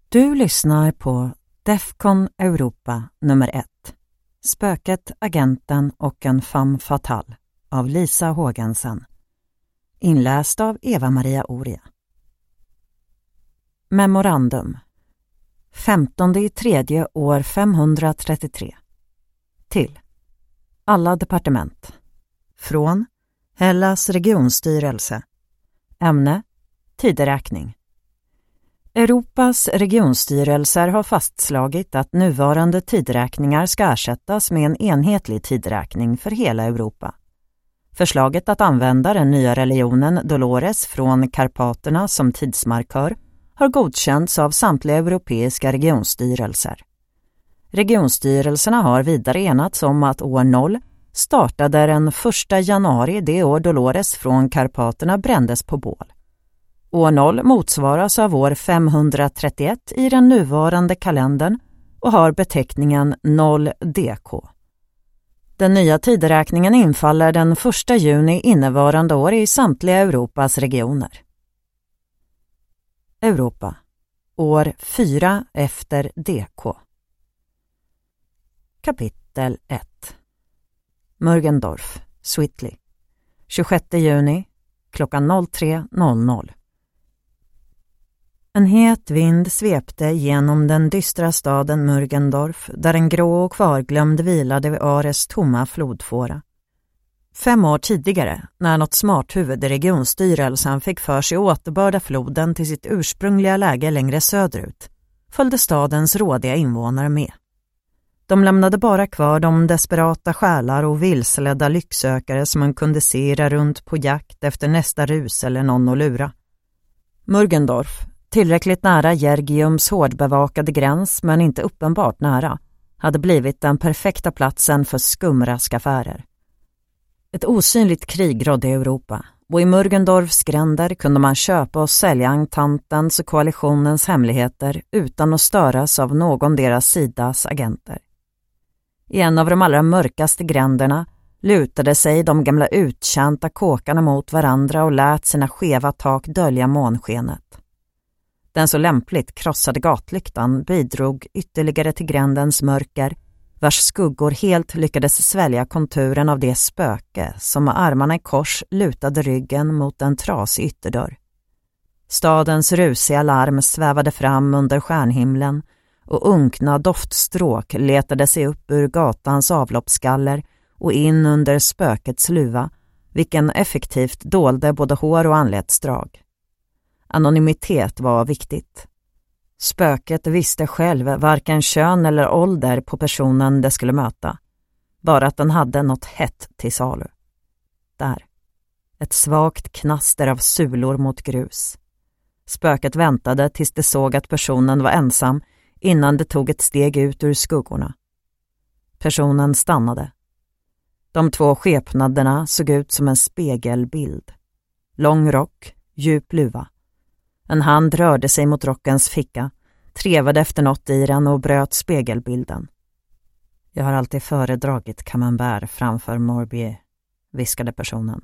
Du lyssnar på Defcon Europa nummer 1. Spöket, agenten och en femme fatale av Lisa Hågensen. Inläst av Eva-Maria Oria. Memorandum. 15/3 år 533. Till alla departement. Från Hellas regionstyrelse. Ämne tideräkning. Europas regionstyrelser har fastslagit att nuvarande tideräkningar ska ersättas med en enhetlig tideräkning för hela Europa. Förslaget att använda den nya religionen Dolores från Karpaterna som tidsmarkör har godkänts av samtliga europeiska regionstyrelser. Regionstyrelserna har vidare enats om att år 0 startade den 1 januari det år Dolores från Karpaterna brändes på bål. År 0 motsvaras av år 531 i den nuvarande kalendern och har beteckningen 0DK. Den nya tideräkningen infaller den 1 juni innevarande år i samtliga Europas regioner. Europa. År 4 efter DK. Kapitel 1. Mörgendorf, Switley. 26 juni, klockan 03.00. En het vind svepte genom den dystra staden Mörgendorf där en grå och kvarglömd vilade vid Ares tomma flodfåra. 5 år tidigare, när något smarthuvud i regionstyrelsen fick för sig återbörda floden till sitt ursprungliga läge längre söderut, följde stadens rådiga invånare med. De lämnade bara kvar de desperata själar och vilseledda lycksökare som man kunde se runt på jakt efter nästa rus eller någon att lura. Mörgendorf, tillräckligt nära Jergiums hårdbevakade gräns men inte uppenbart nära, hade blivit den perfekta platsen för skumraskaffärer. Ett osynligt krig rådde i Europa och i Mörgendorfs gränder kunde man köpa och sälja entantens och koalitionens hemligheter utan att störas av någon deras sidas agenter. I en av de allra mörkaste gränderna lutade sig de gamla uttjänta kåkarna mot varandra och lät sina skeva tak dölja månskenet. Den så lämpligt krossade gatlyktan bidrog ytterligare till grändens mörker, vars skuggor helt lyckades svälja konturen av det spöke som med armarna i kors lutade ryggen mot en trasig ytterdörr. Stadens rusiga larm svävade fram under stjärnhimlen och unkna doftstråk letade sig upp ur gatans avloppsgaller och in under spökets luva, vilken effektivt dolde både hår och anletsdrag. Anonymitet var viktigt. Spöket visste själv varken kön eller ålder på personen det skulle möta, bara att den hade något hett till salu. Där. Ett svagt knaster av sulor mot grus. Spöket väntade tills det såg att personen var ensam innan det tog ett steg ut ur skuggorna. Personen stannade. De 2 skepnaderna såg ut som en spegelbild. Lång rock, djup luva. En hand rörde sig mot rockens ficka, trevade efter något i den och bröt spegelbilden. Jag har alltid föredragit Camembert framför Morbier, viskade personen.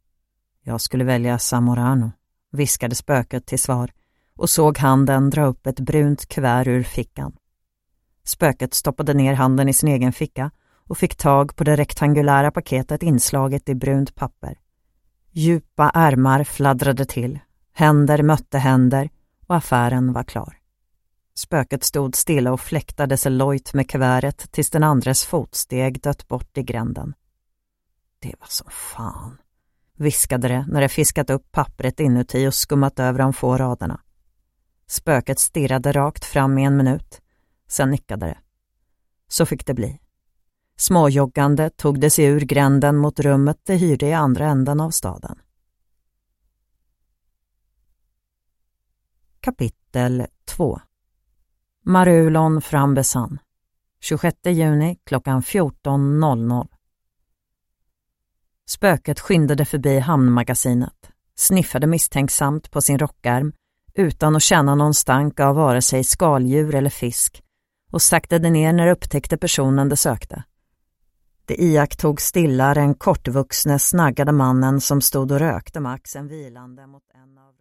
Jag skulle välja Zamorano, viskade spöket till svar och såg handen dra upp ett brunt kuvert ur fickan. Spöket stoppade ner handen i sin egen ficka och fick tag på det rektangulära paketet inslaget i brunt papper. Djupa ärmar fladdrade till, händer mötte händer och affären var klar. Spöket stod stilla och fläktade sig lojt med kuvertet tills den andres fotsteg dött bort i gränden. Det var som fan, viskade det när det fiskat upp pappret inuti och skummat över de få raderna. Spöket stirrade rakt fram i 1 minut, sen nickade det. Så fick det bli. Småjoggande tog det sig ur gränden mot rummet det hyrde i andra änden av staden. Kapitel 2. Marulon Frambesan. 26 juni klockan 14.00. Spöket skyndade förbi hamnmagasinet, sniffade misstänksamt på sin rockärm utan att känna någon stank av vare sig skaldjur eller fisk och saktade ner när det upptäckte personen det sökte. Det iakttog stilla den kortvuxne snaggade mannen som stod och rökte med axeln vilande mot en av